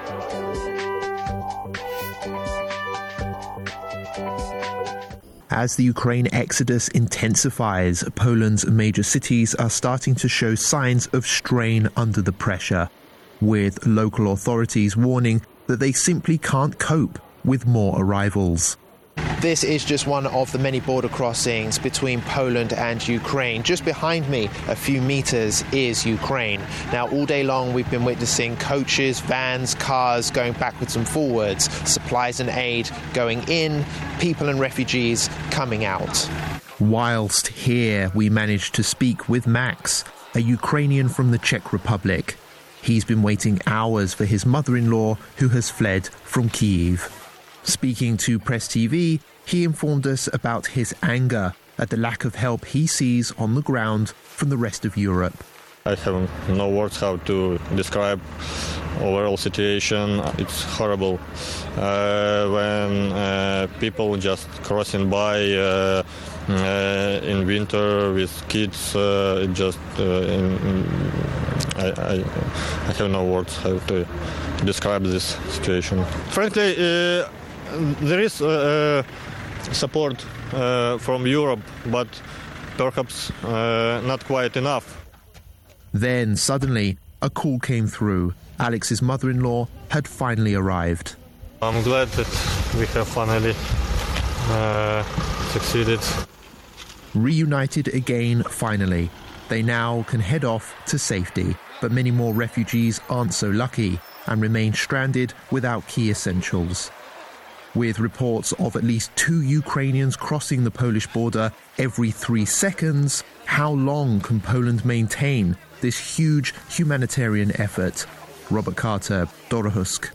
As the Ukraine exodus intensifies, Poland's major cities are starting to show signs of strain under the pressure, with local authorities warning that they simply can't cope with more arrivals. This is just one of the many border crossings between Poland and Ukraine. Just behind me, a few meters, is Ukraine. Now, all day long, we've been witnessing coaches, vans, cars going backwards and forwards, supplies and aid going in, people and refugees coming out. Whilst here, we managed to speak with Max, a Ukrainian from the Czech Republic. He's been waiting hours for his mother-in-law, who has fled from Kyiv. Speaking to Press TV, he informed us about his anger at the lack of help he sees on the ground from the rest of Europe. I have no words how to describe overall situation. It's horrible when people just crossing by in winter with kids. I have no words how to describe this situation. Frankly, there is support from Europe, but perhaps not quite enough. Then, suddenly, a call came through. Alex's mother-in-law had finally arrived. I'm glad that we have finally succeeded. Reunited again, finally. They now can head off to safety. But many more refugees aren't so lucky and remain stranded without key essentials. With reports of at least 2 Ukrainians crossing the Polish border every 3 seconds, how long can Poland maintain this huge humanitarian effort? Robert Carter, Dorohusk.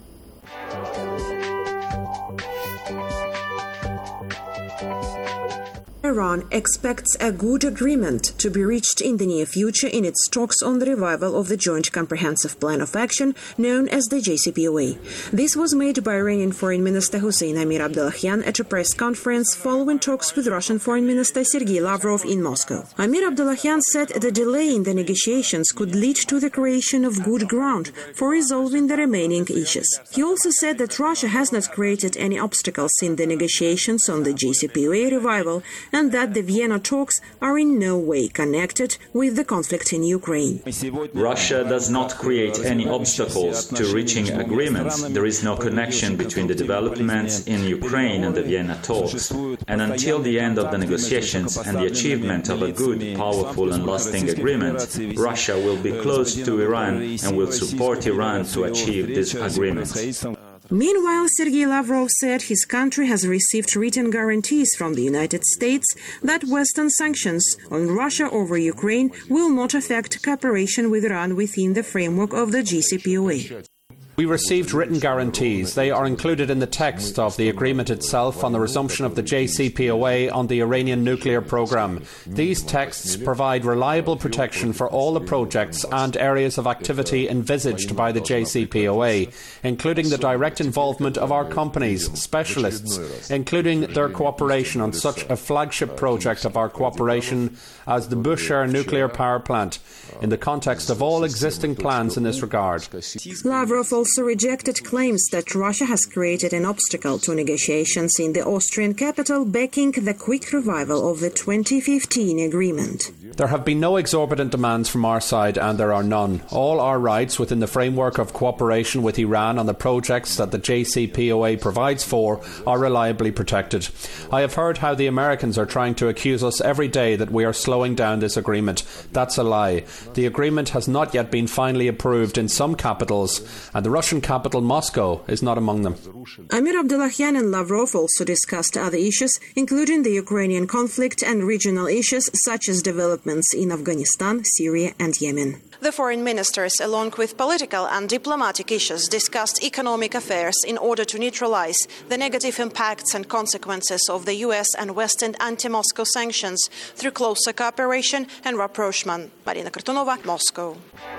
Iran expects a good agreement to be reached in the near future in its talks on the revival of the Joint Comprehensive Plan of Action known as the JCPOA. This was made by Iranian Foreign Minister Hossein Amir-Abdollahian at a press conference following talks with Russian Foreign Minister Sergei Lavrov in Moscow. Amir-Abdollahian said the delay in the negotiations could lead to the creation of good ground for resolving the remaining issues. He also said that Russia has not created any obstacles in the negotiations on the JCPOA revival and that the Vienna talks are in no way connected with the conflict in Ukraine. Russia does not create any obstacles to reaching agreements. There is no connection between the developments in Ukraine and the Vienna talks. And until the end of the negotiations and the achievement of a good, powerful and lasting agreement, Russia will be close to Iran and will support Iran to achieve these agreements. Meanwhile, Sergei Lavrov said his country has received written guarantees from the United States that Western sanctions on Russia over Ukraine will not affect cooperation with Iran within the framework of the JCPOA. We received written guarantees. They are included in the text of the agreement itself on the resumption of the JCPOA on the Iranian nuclear program. These texts provide reliable protection for all the projects and areas of activity envisaged by the JCPOA, including the direct involvement of our companies, specialists, including their cooperation on such a flagship project of our cooperation as the Bushehr nuclear power plant, in the context of all existing plans in this regard. Lavrov also rejected claims that Russia has created an obstacle to negotiations in the Austrian capital, backing the quick revival of the 2015 agreement. There have been no exorbitant demands from our side, and there are none. All our rights within the framework of cooperation with Iran on the projects that the JCPOA provides for are reliably protected. I have heard how the Americans are trying to accuse us every day that we are slowing down this agreement. That's a lie. The agreement has not yet been finally approved in some capitals, and the Russian capital, Moscow, is not among them. Amir-Abdollahian and Lavrov also discussed other issues, including the Ukrainian conflict and regional issues such as developments in Afghanistan, Syria and Yemen. The foreign ministers, along with political and diplomatic issues, discussed economic affairs in order to neutralize the negative impacts and consequences of the US and Western anti-Moscow sanctions through closer cooperation and rapprochement. Marina Kartunova, Moscow.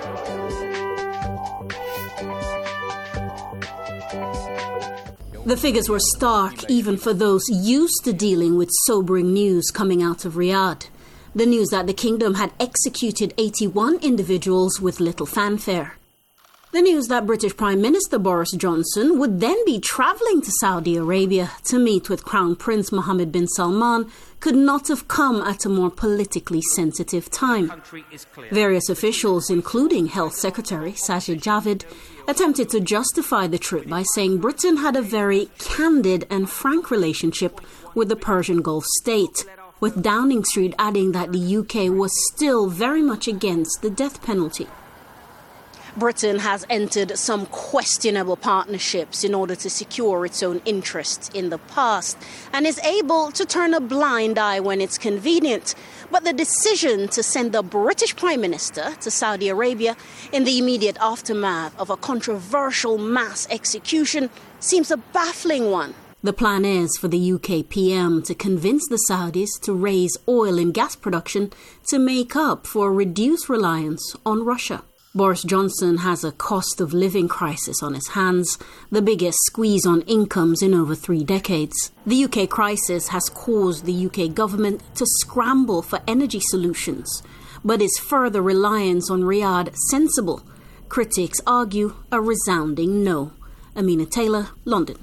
The figures were stark even for those used to dealing with sobering news coming out of Riyadh. The news that the kingdom had executed 81 individuals with little fanfare. The news that British Prime Minister Boris Johnson would then be travelling to Saudi Arabia to meet with Crown Prince Mohammed bin Salman could not have come at a more politically sensitive time. Various officials, including Health Secretary Sajid Javid, attempted to justify the trip by saying Britain had a very candid and frank relationship with the Persian Gulf state, with Downing Street adding that the UK was still very much against the death penalty. Britain has entered some questionable partnerships in order to secure its own interests in the past and is able to turn a blind eye when it's convenient. But the decision to send the British Prime Minister to Saudi Arabia in the immediate aftermath of a controversial mass execution seems a baffling one. The plan is for the UK PM to convince the Saudis to raise oil and gas production to make up for a reduced reliance on Russia. Boris Johnson has a cost of living crisis on his hands, the biggest squeeze on incomes in over 3 decades. The UK crisis has caused the UK government to scramble for energy solutions, but is further reliance on Riyadh sensible? Critics argue a resounding no. Amina Taylor, London.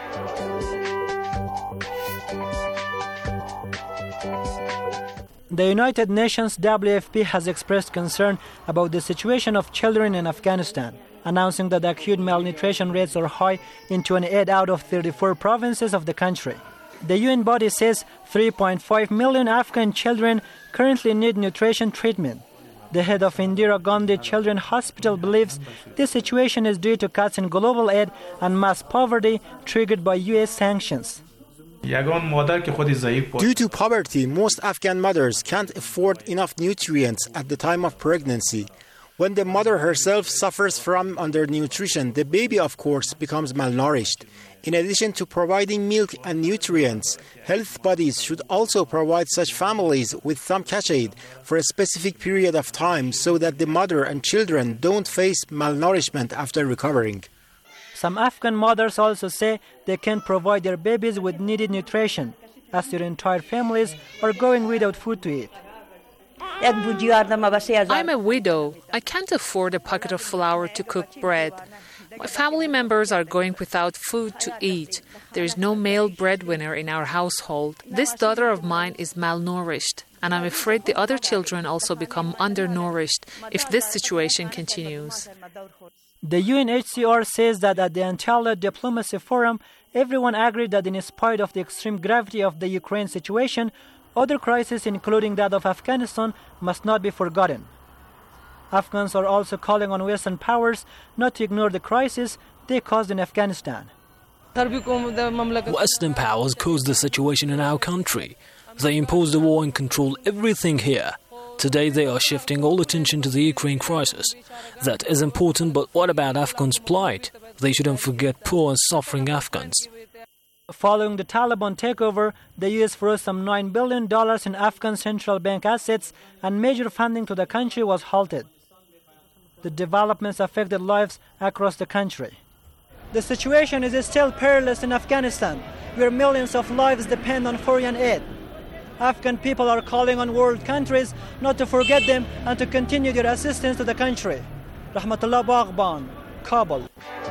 The United Nations WFP has expressed concern about the situation of children in Afghanistan, announcing that acute malnutrition rates are high in 28 out of 34 provinces of the country. The UN body says 3.5 million Afghan children currently need nutrition treatment. The head of Indira Gandhi Children's Hospital believes this situation is due to cuts in global aid and mass poverty triggered by US sanctions. Due to poverty, most Afghan mothers can't afford enough nutrients at the time of pregnancy. When the mother herself suffers from undernutrition, the baby, of course, becomes malnourished. In addition to providing milk and nutrients, health bodies should also provide such families with some cash aid for a specific period of time so that the mother and children don't face malnourishment after recovering. Some Afghan mothers also say they can't provide their babies with needed nutrition, as their entire families are going without food to eat. I'm a widow. I can't afford a packet of flour to cook bread. My family members are going without food to eat. There is no male breadwinner in our household. This daughter of mine is malnourished, and I'm afraid the other children also become undernourished if this situation continues. The UNHCR says that at the Antalya Diplomacy Forum, everyone agreed that in spite of the extreme gravity of the Ukraine situation, other crises, including that of Afghanistan, must not be forgotten. Afghans are also calling on Western powers not to ignore the crisis they caused in Afghanistan. Western powers caused the situation in our country. They imposed the war and control everything here. Today they are shifting all attention to the Ukraine crisis. That is important, but what about Afghans' plight? They shouldn't forget poor and suffering Afghans. Following the Taliban takeover, the US froze some $9 billion in Afghan central bank assets, and major funding to the country was halted. The developments affected lives across the country. The situation is still perilous in Afghanistan, where millions of lives depend on foreign aid. Afghan people are calling on world countries not to forget them and to continue their assistance to the country. Rahmatullah Baghban, Kabul.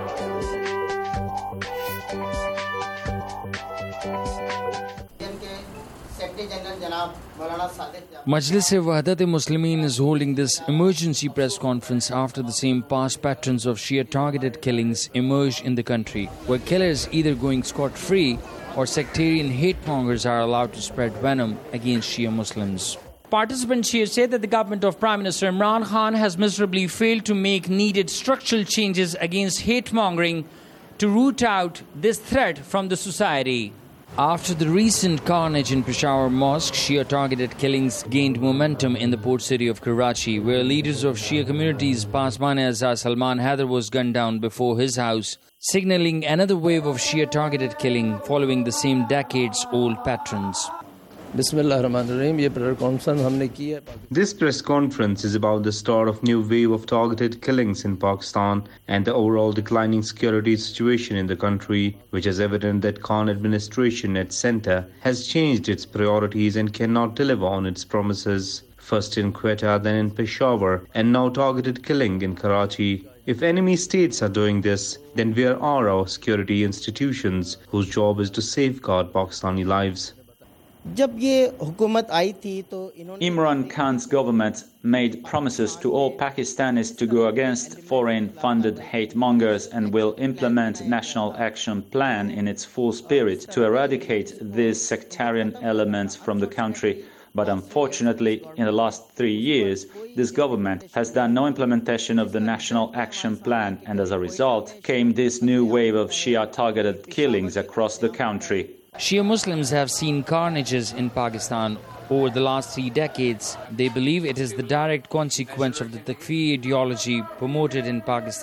Majlis-e-Wahdat-e-Muslimin is holding this emergency press conference after the same past patterns of Shia-targeted killings emerged in the country, where killers either going scot-free or sectarian hate-mongers are allowed to spread venom against Shia Muslims. Participants here say that the government of Prime Minister Imran Khan has miserably failed to make needed structural changes against hate-mongering to root out this threat from the society. After the recent carnage in Peshawar Mosque, Shia-targeted killings gained momentum in the port city of Karachi, where leaders of Shia communities Pasman-e-Azhar Salman Haider was gunned down before his house, signaling another wave of Shia-targeted killing following the same decades-old patterns. This press conference is about the start of new wave of targeted killings in Pakistan and the overall declining security situation in the country, which is evident that Khan administration at center has changed its priorities and cannot deliver on its promises. First in Quetta, then in Peshawar, and now targeted killing in Karachi. If enemy states are doing this, then where are our security institutions whose job is to safeguard Pakistani lives? Imran Khan's government made promises to all Pakistanis to go against foreign-funded hate mongers and will implement National Action Plan in its full spirit to eradicate these sectarian elements from the country. But unfortunately, in the last 3 years, this government has done no implementation of the National Action Plan, and as a result came this new wave of Shia-targeted killings across the country. Shia Muslims have seen carnages in Pakistan over the last 3 decades. They believe it is the direct consequence of the Takfiri ideology promoted in Pakistan.